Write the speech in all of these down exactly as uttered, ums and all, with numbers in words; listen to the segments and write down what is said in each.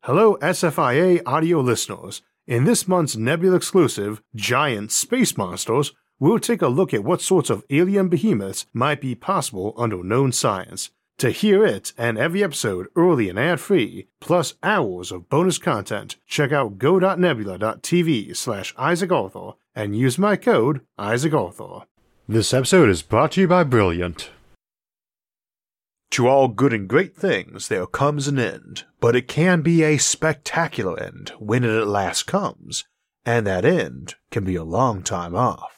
Hello S F I A audio listeners. In this month's Nebula exclusive, Giant Space Monsters, we'll take a look at what sorts of alien behemoths might be possible under known science. To hear it and every episode early and ad-free, plus hours of bonus content, check out go.nebula.tv slash Isaac Arthur and use my code Isaac Arthur. This episode is brought to you by Brilliant. To all good and great things there comes an end, but it can be a spectacular end when it at last comes, and that end can be a long time off.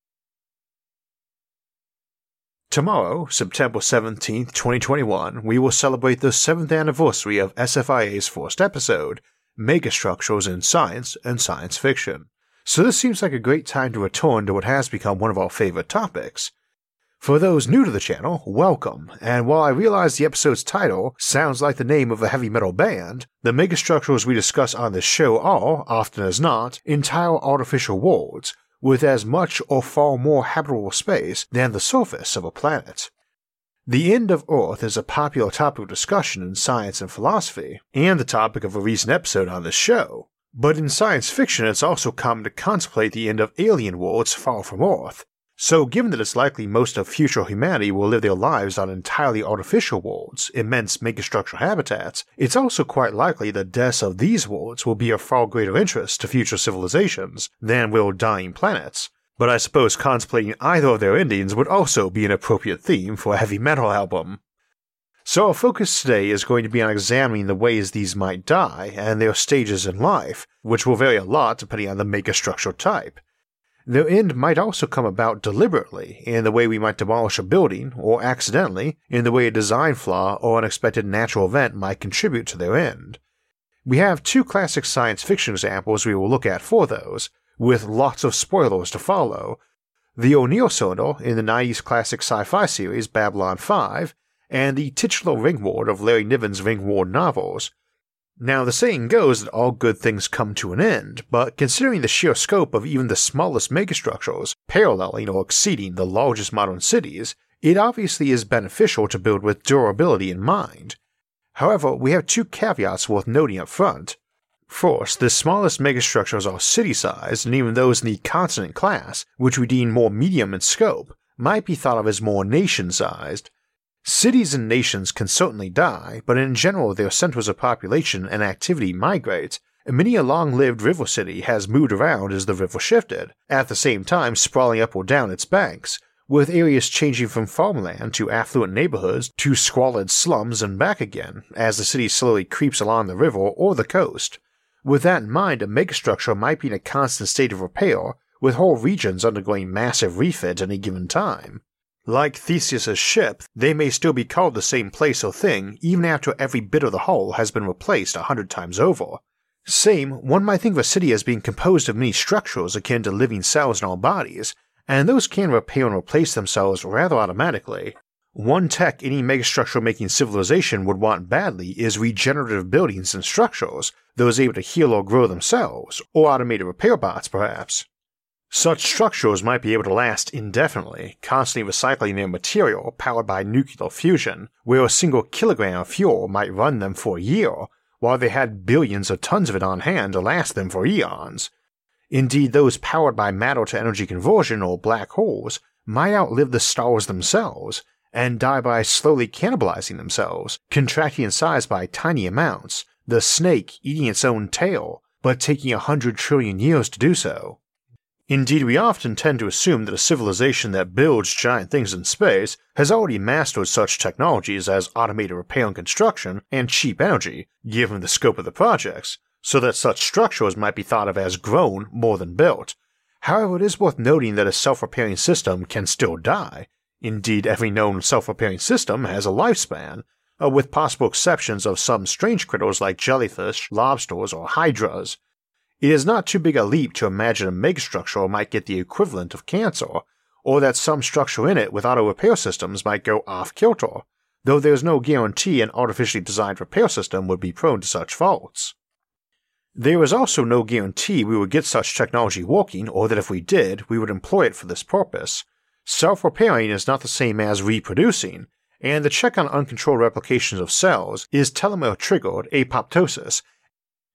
Tomorrow, September seventeenth, twenty twenty-one, we will celebrate the seventh anniversary of S F I A's first episode, Megastructures in Science and Science Fiction. So this seems like a great time to return to what has become one of our favorite topics. For those new to the channel, welcome, and while I realize the episode's title sounds like the name of a heavy metal band, the megastructures we discuss on this show are, often as not, entire artificial worlds, with as much or far more habitable space than the surface of a planet. The end of Earth is a popular topic of discussion in science and philosophy, and the topic of a recent episode on this show, but in science fiction it's also common to contemplate the end of alien worlds far from Earth. So given that it's likely most of future humanity will live their lives on entirely artificial worlds, immense megastructure habitats, it's also quite likely that deaths of these worlds will be of far greater interest to future civilizations than will dying planets. But I suppose contemplating either of their endings would also be an appropriate theme for a heavy metal album. So our focus today is going to be on examining the ways these might die and their stages in life, which will vary a lot depending on the megastructure type. Their end might also come about deliberately in the way we might demolish a building, or accidentally in the way a design flaw or unexpected natural event might contribute to their end. We have two classic science fiction examples we will look at for those, with lots of spoilers to follow: the O'Neill cylinder in the nineties classic sci-fi series Babylon five, and the titular ringworld of Larry Niven's Ringworld novels. Now, the saying goes that all good things come to an end, but considering the sheer scope of even the smallest megastructures, paralleling or exceeding the largest modern cities, it obviously is beneficial to build with durability in mind. However, we have two caveats worth noting up front. First, the smallest megastructures are city-sized, and even those in the continent class, which we deem more medium in scope, might be thought of as more nation-sized. Cities and nations can certainly die, but in general their centers of population and activity migrate, and many a long-lived river city has moved around as the river shifted, at the same time sprawling up or down its banks, with areas changing from farmland to affluent neighborhoods to squalid slums and back again, as the city slowly creeps along the river or the coast. With that in mind, a megastructure might be in a constant state of repair, with whole regions undergoing massive refit at any given time. Like Theseus's ship, they may still be called the same place or thing even after every bit of the hull has been replaced a hundred times over. Same, one might think of a city as being composed of many structures akin to living cells in our bodies, and those can repair and replace themselves rather automatically. One tech any megastructure-making civilization would want badly is regenerative buildings and structures, those able to heal or grow themselves, or automated repair bots perhaps. Such structures might be able to last indefinitely, constantly recycling their material powered by nuclear fusion, where a single kilogram of fuel might run them for a year, while they had billions of tons of it on hand to last them for eons. Indeed, those powered by matter-to-energy conversion or black holes might outlive the stars themselves, and die by slowly cannibalizing themselves, contracting in size by tiny amounts, the snake eating its own tail, but taking a hundred trillion years to do so. Indeed, we often tend to assume that a civilization that builds giant things in space has already mastered such technologies as automated repair and construction and cheap energy, given the scope of the projects, so that such structures might be thought of as grown more than built. However, it is worth noting that a self-repairing system can still die. Indeed, every known self-repairing system has a lifespan, uh, with possible exceptions of some strange critters like jellyfish, lobsters, or hydras. It is not too big a leap to imagine a megastructure might get the equivalent of cancer, or that some structure in it with auto-repair systems might go off-kilter, though there is no guarantee an artificially designed repair system would be prone to such faults. There is also no guarantee we would get such technology working, or that if we did, we would employ it for this purpose. Self-repairing is not the same as reproducing, and the check on uncontrolled replications of cells is telomere-triggered apoptosis,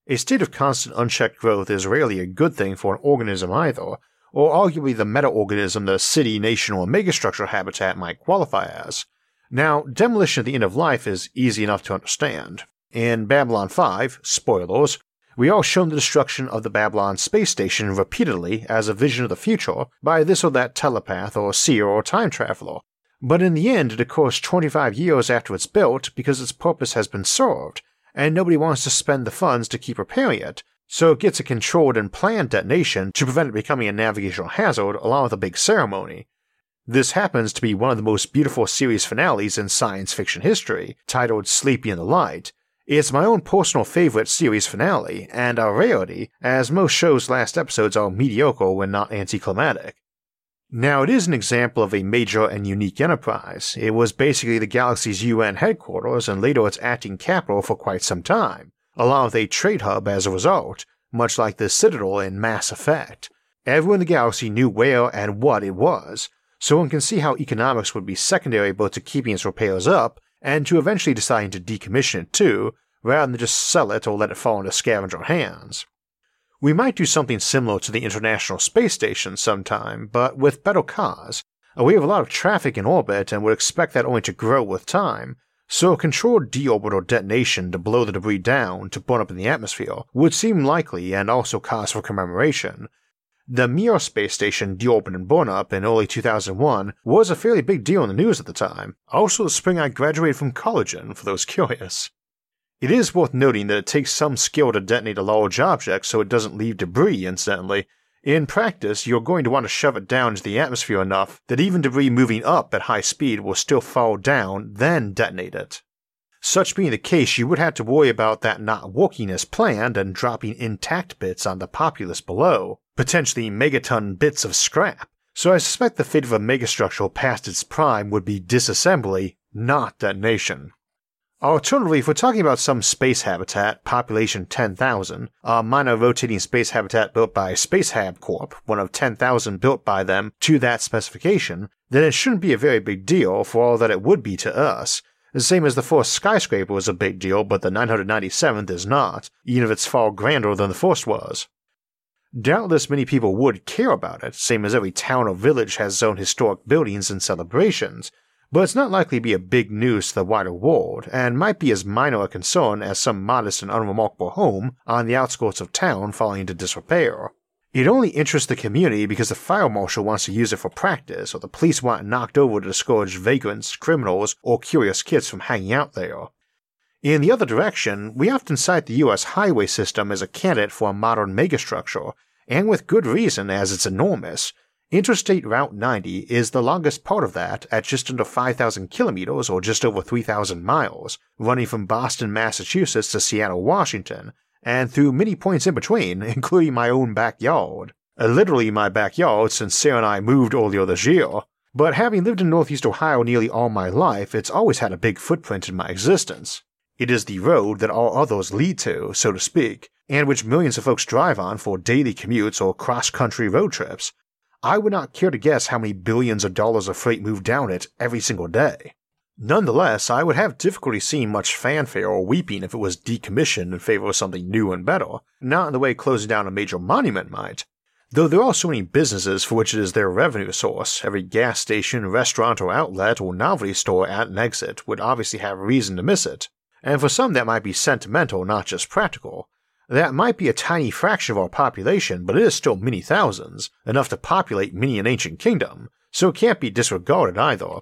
A state of constant unchecked growth is rarely a good thing for an organism either, or arguably the meta-organism that a city, nation, or megastructure habitat might qualify as. Now, demolition at the end of life is easy enough to understand. In Babylon five, spoilers, we are shown the destruction of the Babylon space station repeatedly as a vision of the future by this or that telepath or seer or time traveler, but in the end it occurs twenty-five years after it's built because its purpose has been served, and nobody wants to spend the funds to keep repairing it, so it gets a controlled and planned detonation to prevent it becoming a navigational hazard along with a big ceremony. This happens to be one of the most beautiful series finales in science fiction history, titled Sleepy in the Light. It's my own personal favorite series finale, and a rarity, as most shows' last episodes are mediocre when not anticlimactic. Now, it is an example of a major and unique enterprise. It was basically the galaxy's U N headquarters and later its acting capital for quite some time, along with a trade hub as a result, much like the Citadel in Mass Effect. Everyone in the galaxy knew where and what it was, so one can see how economics would be secondary both to keeping its repairs up and to eventually deciding to decommission it too, rather than just sell it or let it fall into scavenger hands. We might do something similar to the International Space Station sometime, but with better cause. We have a lot of traffic in orbit and would expect that only to grow with time, so a controlled deorbital detonation to blow the debris down to burn up in the atmosphere would seem likely and also cause for commemoration. The Mir space station deorbit and burn up in early two thousand one was a fairly big deal in the news at the time, also the spring I graduated from college in, for those curious. It is worth noting that it takes some skill to detonate a large object so it doesn't leave debris incidentally. In practice, you're going to want to shove it down into the atmosphere enough that even debris moving up at high speed will still fall down, then detonate it. Such being the case, you would have to worry about that not working as planned and dropping intact bits on the populace below, potentially megaton bits of scrap, so I suspect the fate of a megastructure past its prime would be disassembly, not detonation. Alternatively, if we're talking about some space habitat, population ten thousand, a minor rotating space habitat built by Spacehab Corp, one of ten thousand built by them to that specification, then it shouldn't be a very big deal for all that it would be to us. The same as the first skyscraper was a big deal, but the nine hundred ninety-seventh is not, even if it's far grander than the first was. Doubtless many people would care about it, same as every town or village has its own historic buildings and celebrations, but it's not likely to be a big news to the wider world, and might be as minor a concern as some modest and unremarkable home on the outskirts of town falling into disrepair. It only interests the community because the fire marshal wants to use it for practice, or the police want it knocked over to discourage vagrants, criminals, or curious kids from hanging out there. In the other direction, we often cite the U S highway system as a candidate for a modern megastructure, and with good reason as it's enormous. Interstate Route ninety is the longest part of that at just under five thousand kilometers or just over three thousand miles, running from Boston, Massachusetts to Seattle, Washington, and through many points in between, including my own backyard. Uh, literally my backyard since Sarah and I moved earlier this year, but having lived in Northeast Ohio nearly all my life, it's always had a big footprint in my existence. It is the road that all others lead to, so to speak, and which millions of folks drive on for daily commutes or cross-country road trips. I would not care to guess how many billions of dollars of freight move down it every single day. Nonetheless, I would have difficulty seeing much fanfare or weeping if it was decommissioned in favor of something new and better, not in the way closing down a major monument might. Though there are so many businesses for which it is their revenue source, every gas station, restaurant or outlet or novelty store at an exit would obviously have reason to miss it. And for some that might be sentimental, not just practical. That might be a tiny fraction of our population, but it is still many thousands, enough to populate many an ancient kingdom, so it can't be disregarded either.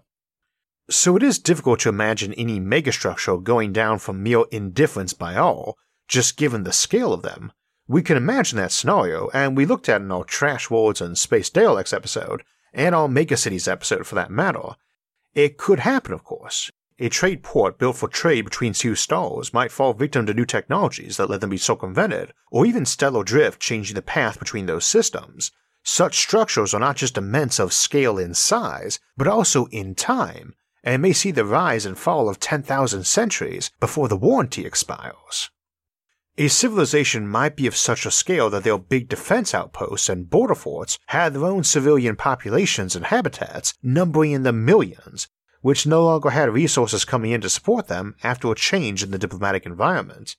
So it is difficult to imagine any megastructure going down from mere indifference by all, just given the scale of them. We can imagine that scenario, and we looked at it in our Trash Worlds and Space Derelicts episode, and our Megacities episode for that matter. It could happen, of course. A trade port built for trade between two stars might fall victim to new technologies that let them be circumvented, or even stellar drift changing the path between those systems. Such structures are not just immense of scale and size, but also in time, and may see the rise and fall of ten thousand centuries before the warranty expires. A civilization might be of such a scale that their big defense outposts and border forts had their own civilian populations and habitats numbering in the millions, which no longer had resources coming in to support them after a change in the diplomatic environment,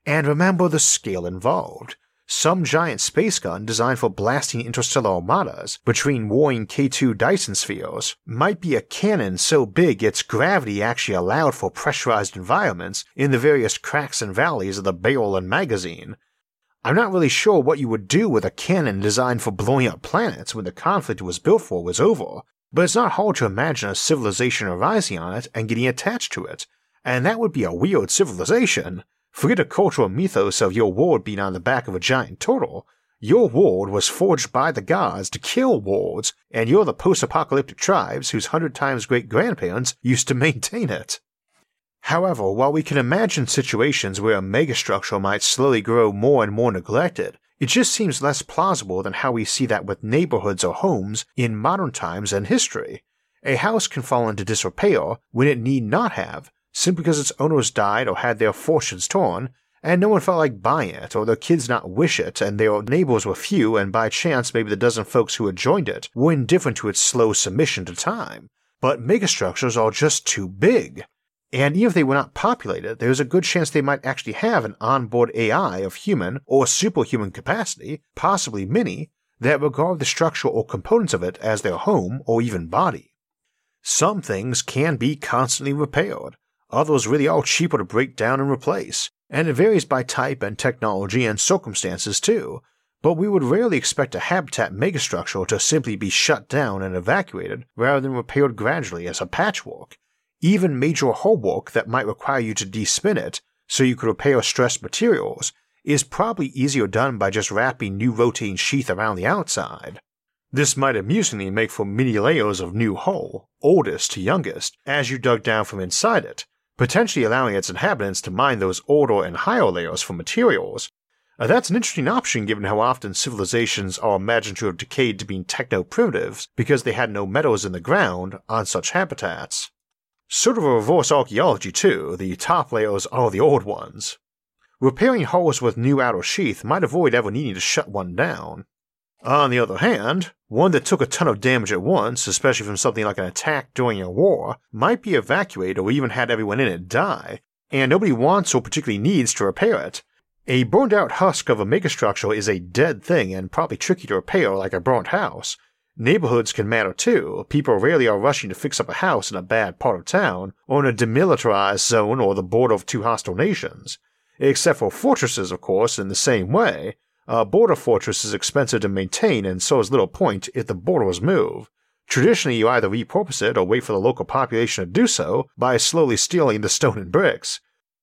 And remember the scale involved. Some giant space gun designed for blasting interstellar armadas between warring K two Dyson spheres might be a cannon so big its gravity actually allowed for pressurized environments in the various cracks and valleys of the barrel and magazine. I'm not really sure what you would do with a cannon designed for blowing up planets when the conflict it was built for was over, but it's not hard to imagine a civilization arising on it and getting attached to it, and that would be a weird civilization. Forget the cultural mythos of your world being on the back of a giant turtle. Your world was forged by the gods to kill worlds, and you're the post-apocalyptic tribes whose hundred times great-grandparents used to maintain it. However, while we can imagine situations where a megastructure might slowly grow more and more neglected, it just seems less plausible than how we see that with neighborhoods or homes in modern times and history. A house can fall into disrepair when it need not have, simply because its owners died or had their fortunes torn, and no one felt like buying it, or their kids not wish it, and their neighbors were few, and by chance maybe the dozen folks who had joined it were indifferent to its slow submission to time. But megastructures are just too big. And even if they were not populated, there's a good chance they might actually have an onboard A I of human or superhuman capacity, possibly many, that regard the structure or components of it as their home or even body. Some things can be constantly repaired. Others really are cheaper to break down and replace, and it varies by type and technology and circumstances too, but we would rarely expect a habitat megastructure to simply be shut down and evacuated rather than repaired gradually as a patchwork. Even major hull work that might require you to despin it so you could repair stressed materials is probably easier done by just wrapping new rotating sheath around the outside. This might amusingly make for many layers of new hull, oldest to youngest, as you dug down from inside it, potentially allowing its inhabitants to mine those older and higher layers for materials. Uh, that's an interesting option given how often civilizations are imagined to have decayed to being techno-primitives because they had no metals in the ground on such habitats. Sort of a reverse archaeology too, the top layers are the old ones. Repairing hulls with new outer sheath might avoid ever needing to shut one down. On the other hand, one that took a ton of damage at once, especially from something like an attack during a war, might be evacuated or even had everyone in it die, and nobody wants or particularly needs to repair it. A burned out husk of a megastructure is a dead thing and probably tricky to repair like a burnt house. Neighborhoods can matter too. People rarely are rushing to fix up a house in a bad part of town, or in a demilitarized zone or the border of two hostile nations. Except for fortresses, of course, in the same way. A border fortress is expensive to maintain and serves little point if the borders move. Traditionally, you either repurpose it or wait for the local population to do so by slowly stealing the stone and bricks.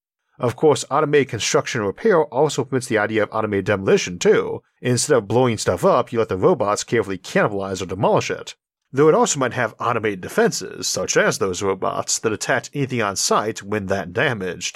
Of course, automated construction and repair also permits the idea of automated demolition too. Instead of blowing stuff up, you let the robots carefully cannibalize or demolish it. Though it also might have automated defenses, such as those robots, that attack anything on site when that damaged.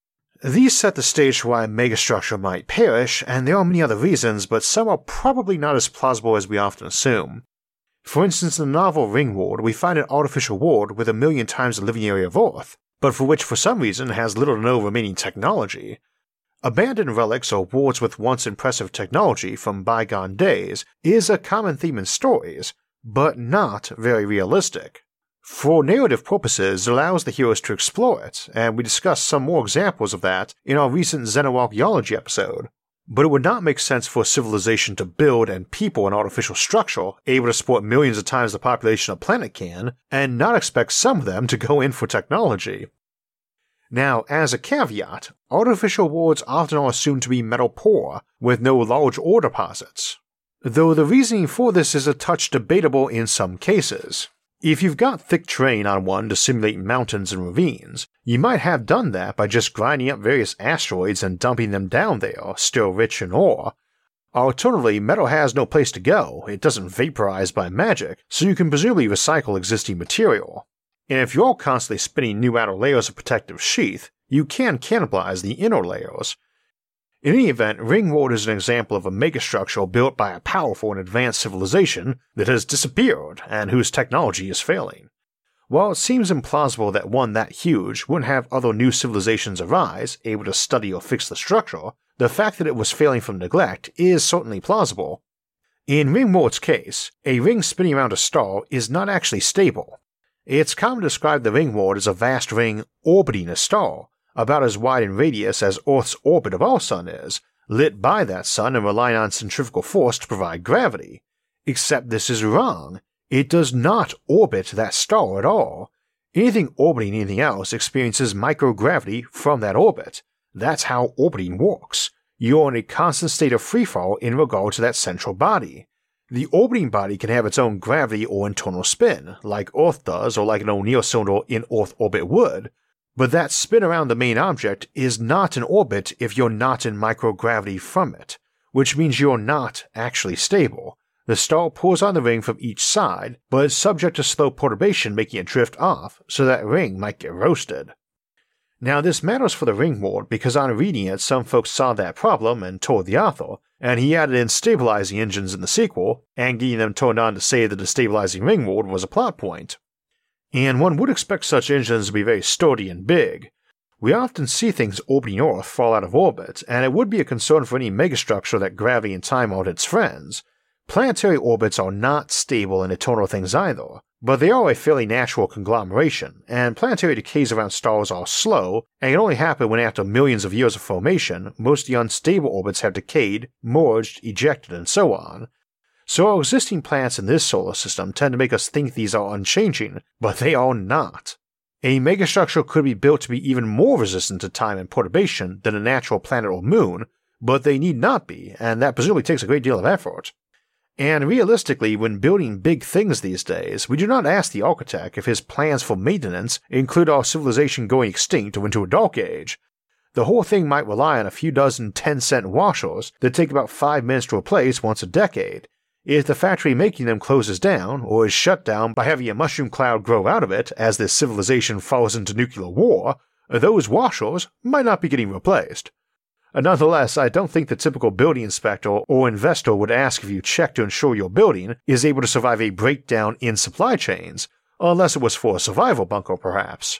These set the stage for why a megastructure might perish, and there are many other reasons, but some are probably not as plausible as we often assume. For instance, in the novel Ringworld, we find an artificial world with a million times the living area of Earth, but for which for some reason has little to no remaining technology. Abandoned relics or worlds with once impressive technology from bygone days is a common theme in stories, but not very realistic. For narrative purposes, it allows the heroes to explore it, and we discussed some more examples of that in our recent xenoarchaeology episode. But it would not make sense for a civilization to build and people an artificial structure able to support millions of times the population a planet can, and not expect some of them to go in for technology. Now, as a caveat, artificial worlds often are assumed to be metal poor, with no large ore deposits, though the reasoning for this is a touch debatable in some cases. If you've got thick terrain on one to simulate mountains and ravines, you might have done that by just grinding up various asteroids and dumping them down there, still rich in ore. Alternatively, metal has no place to go, it doesn't vaporize by magic, so you can presumably recycle existing material. And if you're constantly spinning new outer layers of protective sheath, you can cannibalize the inner layers. In any event, Ringworld is an example of a megastructure built by a powerful and advanced civilization that has disappeared and whose technology is failing. While it seems implausible that one that huge wouldn't have other new civilizations arise, able to study or fix the structure, the fact that it was failing from neglect is certainly plausible. In Ringworld's case, a ring spinning around a star is not actually stable. It's common to describe the Ringworld as a vast ring orbiting a star, about as wide in radius as Earth's orbit of our sun is, lit by that sun and relying on centrifugal force to provide gravity. Except this is wrong. It does not orbit that star at all. Anything orbiting anything else experiences microgravity from that orbit. That's how orbiting works. You're in a constant state of freefall in regard to that central body. The orbiting body can have its own gravity or internal spin, like Earth does or like an O'Neill cylinder in Earth orbit would, but that spin around the main object is not an orbit if you're not in microgravity from it, which means you're not actually stable. The star pulls on the ring from each side, but is subject to slow perturbation making it drift off, so that ring might get roasted. Now this matters for the ring world because on reading it some folks saw that problem and told the author, and he added in stabilizing engines in the sequel, and getting them turned on to say that the stabilizing ring world was a plot point. And one would expect such engines to be very sturdy and big. We often see things orbiting Earth fall out of orbit, and it would be a concern for any megastructure that gravity and time aren't its friends. Planetary orbits are not stable and eternal things either, but they are a fairly natural conglomeration, and planetary decays around stars are slow and can only happen when after millions of years of formation, most of the unstable orbits have decayed, merged, ejected, and so on. So our existing planets in this solar system tend to make us think these are unchanging, but they are not. A megastructure could be built to be even more resistant to time and perturbation than a natural planet or moon, but they need not be, and that presumably takes a great deal of effort. And realistically, when building big things these days, we do not ask the architect if his plans for maintenance include our civilization going extinct or into a dark age. The whole thing might rely on a few dozen ten-cent washers that take about five minutes to replace once a decade. If the factory making them closes down, or is shut down by having a mushroom cloud grow out of it as this civilization falls into nuclear war, those washers might not be getting replaced. Nonetheless, I don't think the typical building inspector or investor would ask if you check to ensure your building is able to survive a breakdown in supply chains, unless it was for a survival bunker perhaps.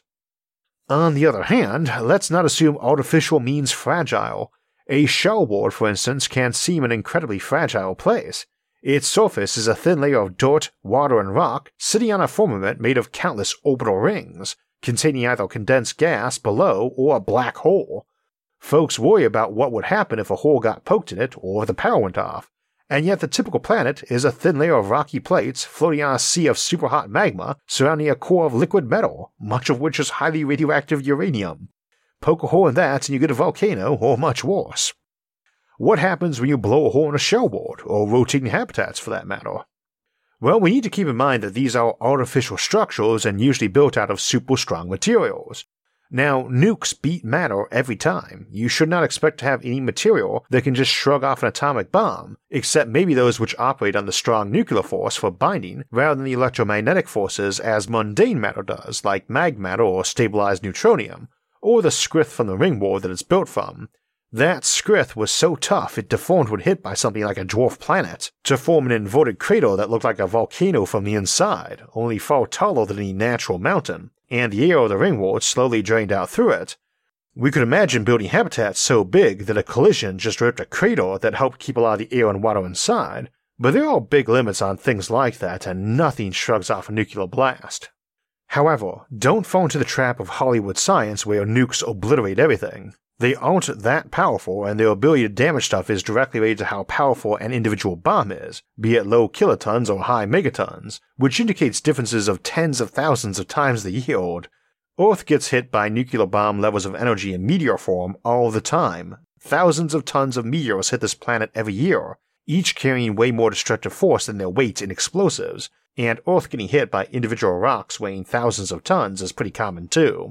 On the other hand, let's not assume artificial means fragile. A shell board, for instance, can seem an incredibly fragile place. Its surface is a thin layer of dirt, water, and rock sitting on a firmament made of countless orbital rings, containing either condensed gas below or a black hole. Folks worry about what would happen if a hole got poked in it or the power went off, and yet the typical planet is a thin layer of rocky plates floating on a sea of superhot magma surrounding a core of liquid metal, much of which is highly radioactive uranium. Poke a hole in that and you get a volcano, or much worse. What happens when you blow a hole in a shellboard, or rotating habitats for that matter? Well, we need to keep in mind that these are artificial structures and usually built out of super strong materials. Now, nukes beat matter every time. You should not expect to have any material that can just shrug off an atomic bomb, except maybe those which operate on the strong nuclear force for binding rather than the electromagnetic forces as mundane matter does, like mag matter or stabilized neutronium, or the skrith from the ring world that it's built from. That skrith was so tough it deformed when hit by something like a dwarf planet, to form an inverted crater that looked like a volcano from the inside, only far taller than any natural mountain, and the air of the ring world slowly drained out through it. We could imagine building habitats so big that a collision just ripped a crater that helped keep a lot of the air and water inside, but there are big limits on things like that and nothing shrugs off a nuclear blast. However, don't fall into the trap of Hollywood science where nukes obliterate everything. They aren't that powerful, and their ability to damage stuff is directly related to how powerful an individual bomb is, be it low kilotons or high megatons, which indicates differences of tens of thousands of times the yield. Earth gets hit by nuclear bomb levels of energy in meteor form all the time. Thousands of tons of meteors hit this planet every year, each carrying way more destructive force than their weight in explosives, and Earth getting hit by individual rocks weighing thousands of tons is pretty common too.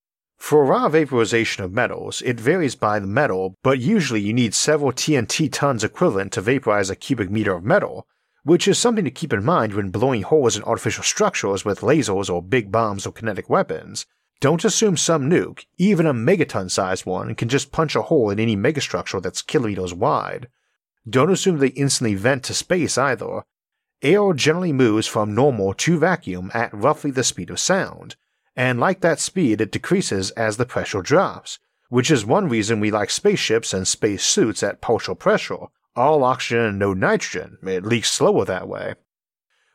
For raw vaporization of metals, it varies by the metal, but usually you need several T N T tons equivalent to vaporize a cubic meter of metal, which is something to keep in mind when blowing holes in artificial structures with lasers or big bombs or kinetic weapons. Don't assume some nuke, even a megaton-sized one, can just punch a hole in any megastructure that's kilometers wide. Don't assume they instantly vent to space either. Air generally moves from normal to vacuum at roughly the speed of sound, and like that speed it decreases as the pressure drops, which is one reason we like spaceships and space suits at partial pressure, all oxygen and no nitrogen. It leaks slower that way.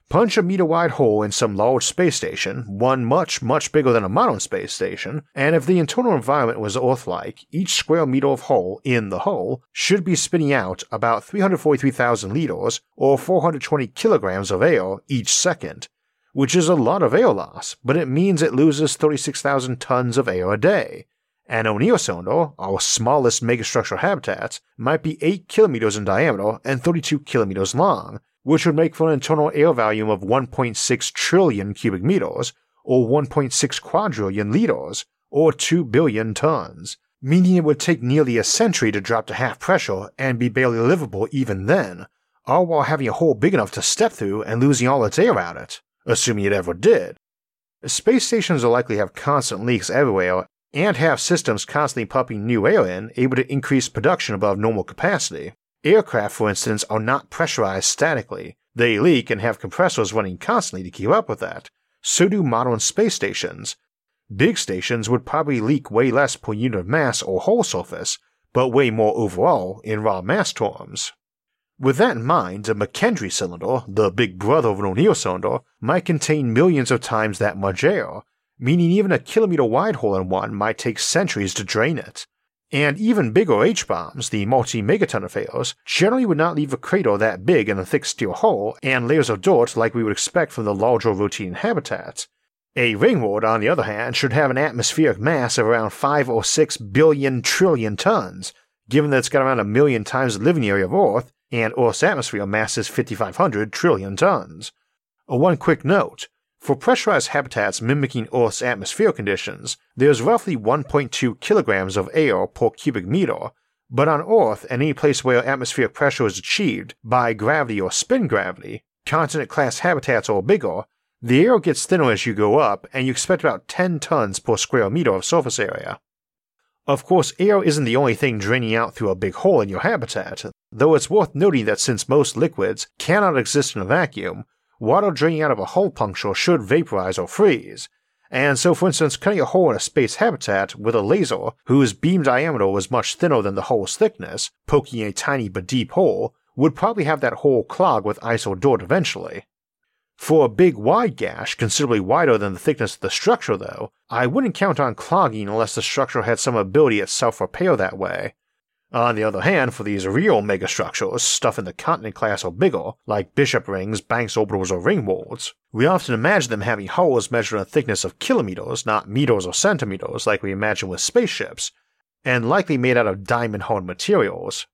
Punch a meter-wide hole in some large space station, one much, much bigger than a modern space station, and if the internal environment was Earth-like, each square meter of hole in the hole should be spitting out about three hundred forty-three thousand liters or four hundred twenty kilograms of air each second, which is a lot of air loss, but it means it loses thirty-six thousand tons of air a day. An O'Neill cylinder, our smallest megastructure habitat, might be eight kilometers in diameter and thirty-two kilometers long, which would make for an internal air volume of one point six trillion cubic meters, or one point six quadrillion liters, or two billion tons, meaning it would take nearly a century to drop to half pressure and be barely livable even then, all while having a hole big enough to step through and losing all its air at it, assuming it ever did. Space stations will likely have constant leaks everywhere and have systems constantly pumping new air in, able to increase production above normal capacity. Aircraft, for instance, are not pressurized statically. They leak and have compressors running constantly to keep up with that. So do modern space stations. Big stations would probably leak way less per unit of mass or hull surface, but way more overall in raw mass terms. With that in mind, a McKendree cylinder, the big brother of an O'Neill cylinder, might contain millions of times that much air, meaning even a kilometer-wide hole in one might take centuries to drain it. And even bigger H-bombs, the multi-megaton affairs, generally would not leave a crater that big in a thick steel hull and layers of dirt like we would expect from the larger rotating habitats. A ringworld, on the other hand, should have an atmospheric mass of around five or six billion trillion tons, given that it's got around a million times the living area of Earth, and Earth's atmosphere mass is fifty-five hundred trillion tons. One quick note. For pressurized habitats mimicking Earth's atmosphere conditions, there's roughly one point two kilograms of air per cubic meter, but on Earth and any place where atmospheric pressure is achieved by gravity or spin gravity, continent-class habitats or bigger, the air gets thinner as you go up and you expect about ten tons per square meter of surface area. Of course, air isn't the only thing draining out through a big hole in your habitat, though it's worth noting that since most liquids cannot exist in a vacuum, water draining out of a hull puncture should vaporize or freeze, and so for instance cutting a hole in a space habitat with a laser whose beam diameter was much thinner than the hole's thickness, poking a tiny but deep hole, would probably have that hole clog with ice or dirt eventually. For a big wide gash considerably wider than the thickness of the structure though, I wouldn't count on clogging unless the structure had some ability at self-repair that way. On the other hand, for these real megastructures, stuff in the continent class or bigger, like bishop rings, Banks orbitals, or ringworlds, we often imagine them having hulls measured in a thickness of kilometers, not meters or centimeters like we imagine with spaceships, and likely made out of diamond-hard materials.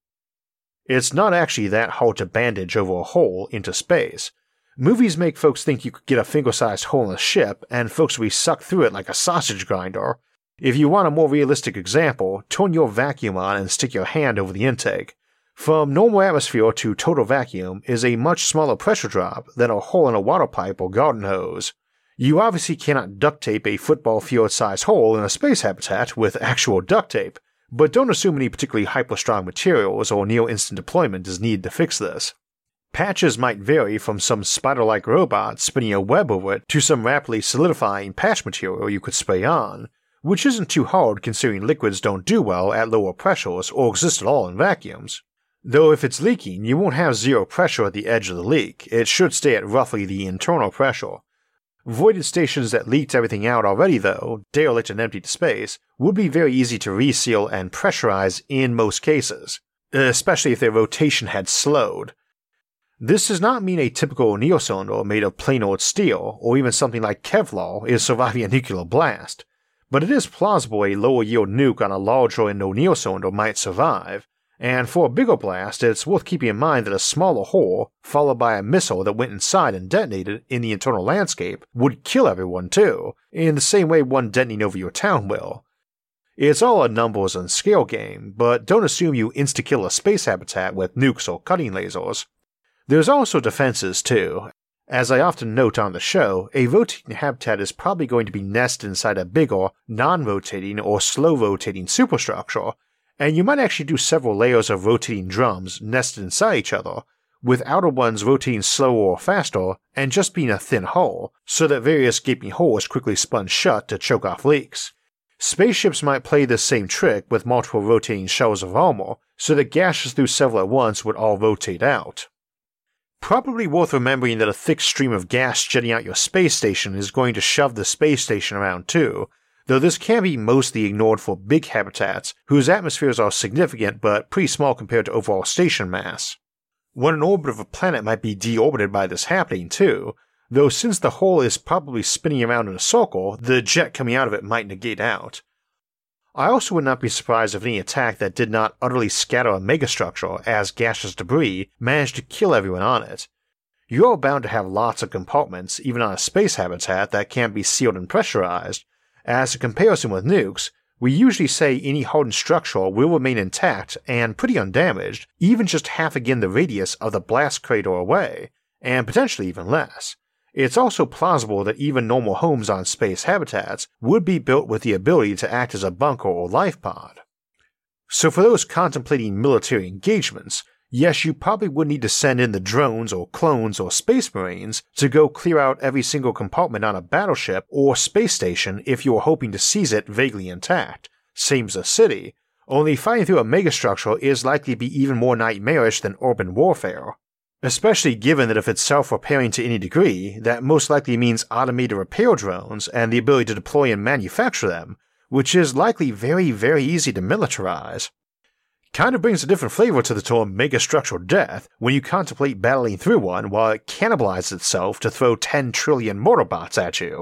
It's not actually that hard to bandage over a hole into space. Movies make folks think you could get a finger-sized hole in a ship, and folks will be sucked through it like a sausage grinder. If you want a more realistic example, turn your vacuum on and stick your hand over the intake. From normal atmosphere to total vacuum is a much smaller pressure drop than a hole in a water pipe or garden hose. You obviously cannot duct tape a football field-sized hole in a space habitat with actual duct tape, but don't assume any particularly hyper-strong materials or near-instant deployment is needed to fix this. Patches might vary from some spider-like robot spinning a web over it to some rapidly solidifying patch material you could spray on, which isn't too hard considering liquids don't do well at lower pressures or exist at all in vacuums. Though if it's leaking, you won't have zero pressure at the edge of the leak, it should stay at roughly the internal pressure. Voided stations that leaked everything out already though, derelict and empty to space, would be very easy to reseal and pressurize in most cases, especially if their rotation had slowed. This does not mean a typical O'Neill cylinder made of plain old steel, or even something like Kevlar, is surviving a nuclear blast. But it is plausible a lower yield nuke on a larger O'Neill cylinder might survive, and for a bigger blast it's worth keeping in mind that a smaller hole, followed by a missile that went inside and detonated in the internal landscape, would kill everyone too, in the same way one detonating over your town will. It's all a numbers and scale game, but don't assume you insta-kill a space habitat with nukes or cutting lasers. There's also defenses too. As I often note on the show, a rotating habitat is probably going to be nested inside a bigger, non-rotating or slow-rotating superstructure, and you might actually do several layers of rotating drums nested inside each other, with outer ones rotating slower or faster and just being a thin hull, so that various gaping holes quickly spun shut to choke off leaks. Spaceships might play this same trick with multiple rotating shells of armor, so that gashes through several at once would all rotate out. Probably worth remembering that a thick stream of gas jetting out your space station is going to shove the space station around too, though this can be mostly ignored for big habitats whose atmospheres are significant but pretty small compared to overall station mass. When an orbit of a planet might be deorbited by this happening too, though since the hole is probably spinning around in a circle, the jet coming out of it might negate out. I also would not be surprised if any attack that did not utterly scatter a megastructure as gaseous debris managed to kill everyone on it. You are bound to have lots of compartments, even on a space habitat, that can't be sealed and pressurized. As a comparison with nukes, we usually say any hardened structure will remain intact and pretty undamaged, even just half again the radius of the blast crater away, and potentially even less. It's also plausible that even normal homes on space habitats would be built with the ability to act as a bunker or life pod. So for those contemplating military engagements, yes, you probably would need to send in the drones or clones or space marines to go clear out every single compartment on a battleship or space station if you were hoping to seize it vaguely intact, same as a city, only fighting through a megastructure is likely to be even more nightmarish than urban warfare. Especially given that if it's self-repairing to any degree, that most likely means automated repair drones and the ability to deploy and manufacture them, which is likely very, very easy to militarize. Kinda brings a different flavor to the term megastructural death when you contemplate battling through one while it cannibalizes itself to throw ten trillion mortar bots at you.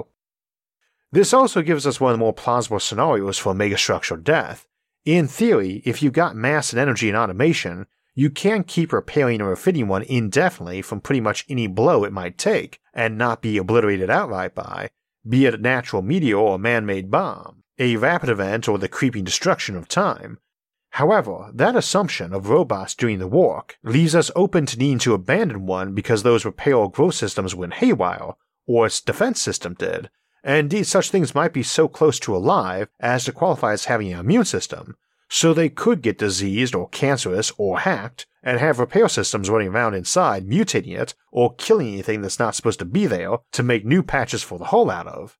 This also gives us one of the more plausible scenarios for megastructural death. In theory, if you got mass and energy and automation, you can keep repairing or refitting one indefinitely from pretty much any blow it might take, and not be obliterated outright by, be it a natural meteor or a man-made bomb, a rapid event or the creeping destruction of time. However, that assumption of robots doing the work leaves us open to needing to abandon one because those repair or growth systems went haywire, or its defense system did, and indeed such things might be so close to alive as to qualify as having an immune system, so they could get diseased or cancerous or hacked and have repair systems running around inside mutating it or killing anything that's not supposed to be there to make new patches for the hull out of.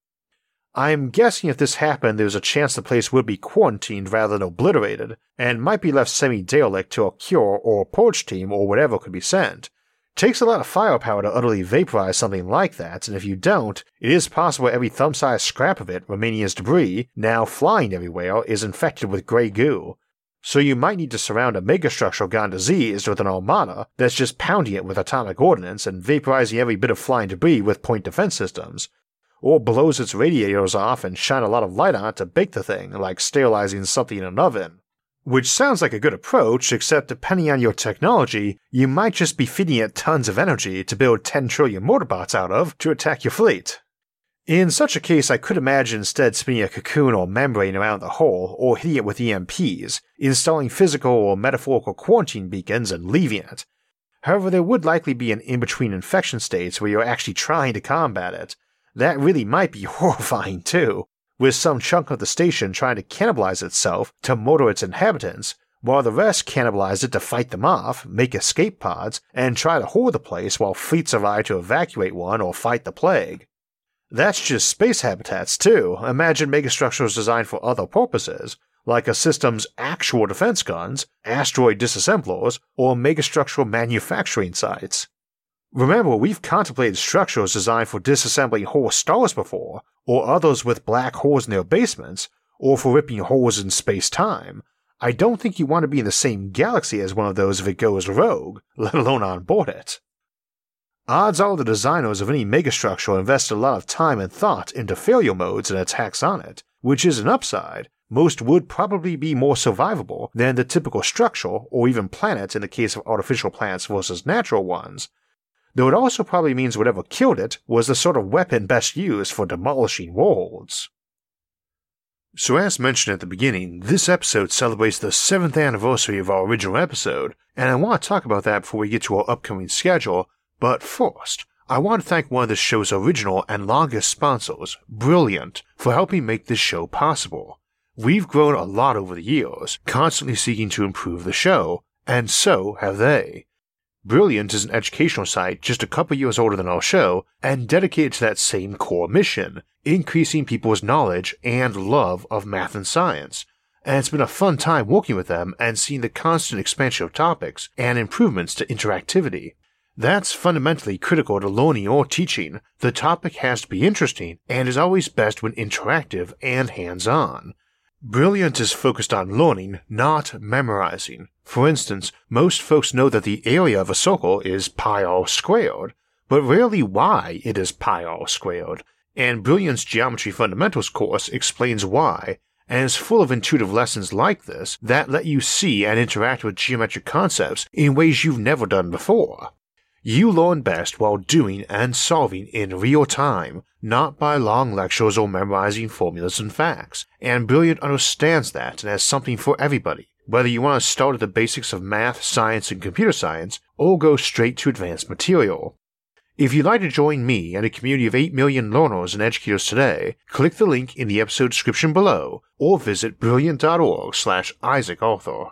I'm guessing if this happened there's a chance the place would be quarantined rather than obliterated, and might be left semi-derelict till a cure or purge team or whatever could be sent. Takes a lot of firepower to utterly vaporize something like that, and if you don't, it is possible every thumb-sized scrap of it remaining as debris, now flying everywhere, is infected with grey goo. So you might need to surround a megastructure gone diseased with an armada that's just pounding it with atomic ordnance and vaporizing every bit of flying debris with point defense systems, or blows its radiators off and shine a lot of light on it to bake the thing, like sterilizing something in an oven. Which sounds like a good approach, except depending on your technology, you might just be feeding it tons of energy to build ten trillion mortar bots out of to attack your fleet. In such a case, I could imagine instead spinning a cocoon or membrane around the hull, or hitting it with E M Ps, installing physical or metaphorical quarantine beacons and leaving it. However, there would likely be an in-between infection states where you're actually trying to combat it. That really might be horrifying too, with some chunk of the station trying to cannibalize itself to murder its inhabitants, while the rest cannibalize it to fight them off, make escape pods, and try to hoard the place while fleets arrive to evacuate one or fight the plague. That's just space habitats too. Imagine megastructures designed for other purposes, like a system's actual defense guns, asteroid disassemblers, or megastructural manufacturing sites. Remember, we've contemplated structures designed for disassembling whole stars before, or others with black holes in their basements, or for ripping holes in space-time. I don't think you want to be in the same galaxy as one of those if it goes rogue, let alone on board it. Odds are the designers of any megastructure invested a lot of time and thought into failure modes and attacks on it, which is an upside. Most would probably be more survivable than the typical structure or even planet in the case of artificial planets versus natural ones, though it also probably means whatever killed it was the sort of weapon best used for demolishing worlds. So as mentioned at the beginning, this episode celebrates the seventh anniversary of our original episode, and I want to talk about that before we get to our upcoming schedule, but first, I want to thank one of this show's original and longest sponsors, Brilliant, for helping make this show possible. We've grown a lot over the years, constantly seeking to improve the show, and so have they. Brilliant is an educational site just a couple years older than our show and dedicated to that same core mission, increasing people's knowledge and love of math and science, and it's been a fun time working with them and seeing the constant expansion of topics and improvements to interactivity. That's fundamentally critical to learning or teaching. The topic has to be interesting and is always best when interactive and hands-on. Brilliant is focused on learning, not memorizing. For instance, most folks know that the area of a circle is pi r squared, but rarely why it is pi r squared, and Brilliant's Geometry Fundamentals course explains why, and is full of intuitive lessons like this that let you see and interact with geometric concepts in ways you've never done before. You learn best while doing and solving in real time, not by long lectures or memorizing formulas and facts, and Brilliant understands that and has something for everybody, whether you want to start at the basics of math, science, and computer science, or go straight to advanced material. If you'd like to join me and a community of eight million learners and educators today, click the link in the episode description below or visit brilliant.org slash Isaac Arthur.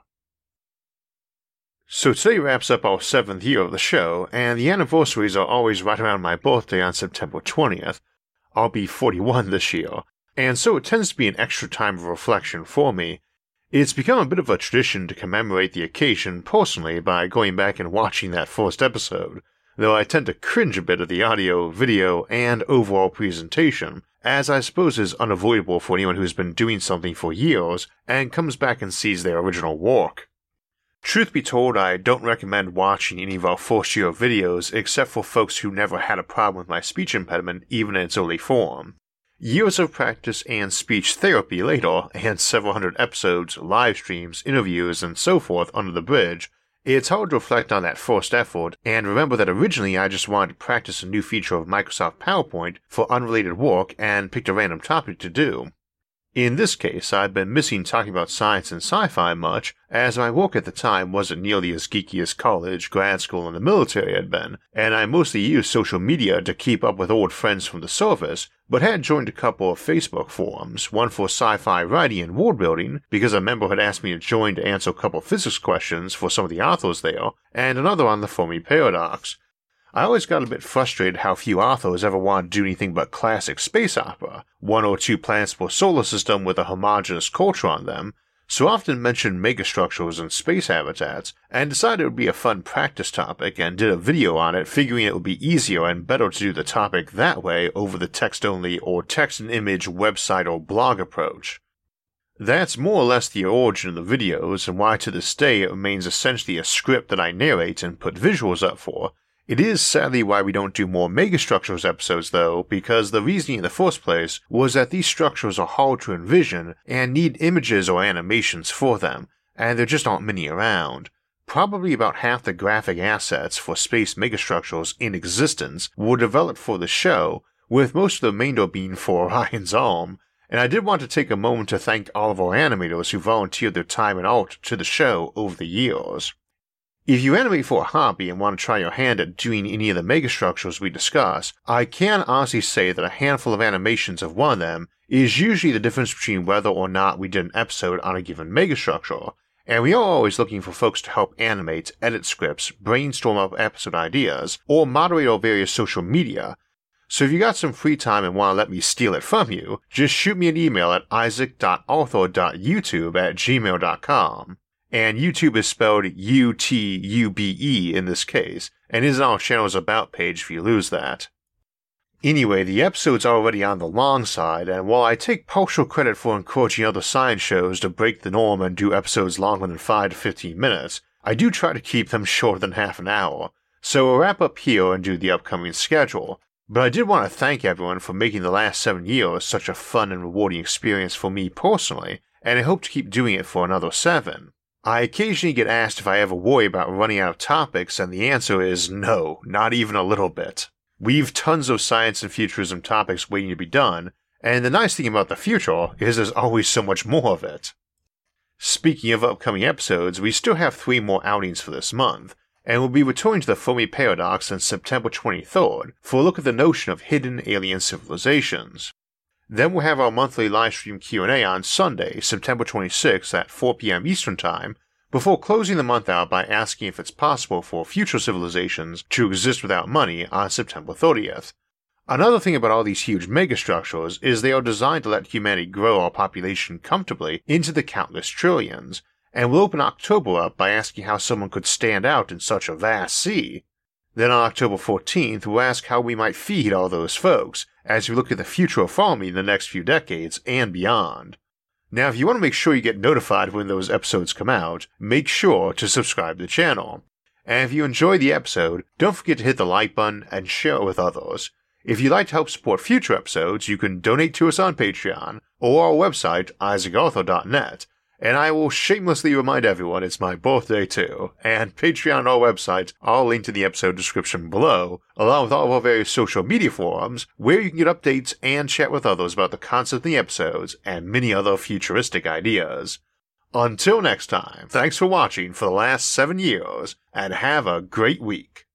So today wraps up our seventh year of the show, and the anniversaries are always right around my birthday on September twentieth. I'll be forty-one this year, and so it tends to be an extra time of reflection for me. It's become a bit of a tradition to commemorate the occasion personally by going back and watching that first episode, though I tend to cringe a bit at the audio, video, and overall presentation, as I suppose is unavoidable for anyone who's been doing something for years and comes back and sees their original work. Truth be told, I don't recommend watching any of our first year videos except for folks who never had a problem with my speech impediment even in its early form. Years of practice and speech therapy later, and several hundred episodes, live streams, interviews, and so forth under the bridge, it's hard to reflect on that first effort and remember that originally I just wanted to practice a new feature of Microsoft PowerPoint for unrelated work and picked a random topic to do. In this case, I've been missing talking about science and sci-fi much, as my work at the time wasn't nearly as geeky as college, grad school, and the military had been, and I mostly used social media to keep up with old friends from the service, but had joined a couple of Facebook forums, one for sci-fi writing and world building, because a member had asked me to join to answer a couple of physics questions for some of the authors there, and another on the Fermi Paradox. I always got a bit frustrated how few authors ever wanted to do anything but classic space opera, one or two planets per solar system with a homogeneous culture on them, so often mentioned megastructures and space habitats, and decided it would be a fun practice topic and did a video on it, figuring it would be easier and better to do the topic that way over the text-only or text-and-image website or blog approach. That's more or less the origin of the videos, and why to this day it remains essentially a script that I narrate and put visuals up for. It is sadly why we don't do more megastructures episodes though, because the reasoning in the first place was that these structures are hard to envision and need images or animations for them, and there just aren't many around. Probably about half the graphic assets for space megastructures in existence were developed for the show, with most of the remainder being for Orion's Arm, and I did want to take a moment to thank all of our animators who volunteered their time and art to the show over the years. If you animate for a hobby and want to try your hand at doing any of the megastructures we discuss, I can honestly say that a handful of animations of one of them is usually the difference between whether or not we did an episode on a given megastructure, and we are always looking for folks to help animate, edit scripts, brainstorm up episode ideas, or moderate our various social media. So if you got some free time and want to let me steal it from you, just shoot me an email at isaac dot arthur dot youtube at gmail dot com. And YouTube is spelled U T U B E in this case, and is on our channel's About page if you lose that. Anyway, the episode's already on the long side, and while I take partial credit for encouraging other science shows to break the norm and do episodes longer than five to fifteen minutes, I do try to keep them shorter than half an hour, so we'll wrap up here and do the upcoming schedule. But I did want to thank everyone for making the last seven years such a fun and rewarding experience for me personally, and I hope to keep doing it for another seven. I occasionally get asked if I ever worry about running out of topics, and the answer is no, not even a little bit. We've tons of science and futurism topics waiting to be done, and the nice thing about the future is there's always so much more of it. Speaking of upcoming episodes, we still have three more outings for this month, and we'll be returning to the Fermi Paradox on September twenty-third for a look at the notion of hidden alien civilizations. Then we'll have our monthly livestream Q and A on Sunday, September twenty-sixth at four p.m. Eastern Time, before closing the month out by asking if it's possible for future civilizations to exist without money on September thirtieth. Another thing about all these huge megastructures is they are designed to let humanity grow our population comfortably into the countless trillions, and we'll open October up by asking how someone could stand out in such a vast sea. Then on October fourteenth, we'll ask how we might feed all those folks as we look at the future of farming in the next few decades and beyond. Now, if you want to make sure you get notified when those episodes come out, make sure to subscribe to the channel. And if you enjoyed the episode, don't forget to hit the like button and share it with others. If you'd like to help support future episodes, you can donate to us on Patreon or our website, isaac arthur dot net. And I will shamelessly remind everyone it's my birthday too, and Patreon and our website are linked in the episode description below, along with all of our various social media forums, where you can get updates and chat with others about the concept of the episodes and many other futuristic ideas. Until next time, thanks for watching for the last seven years, and have a great week.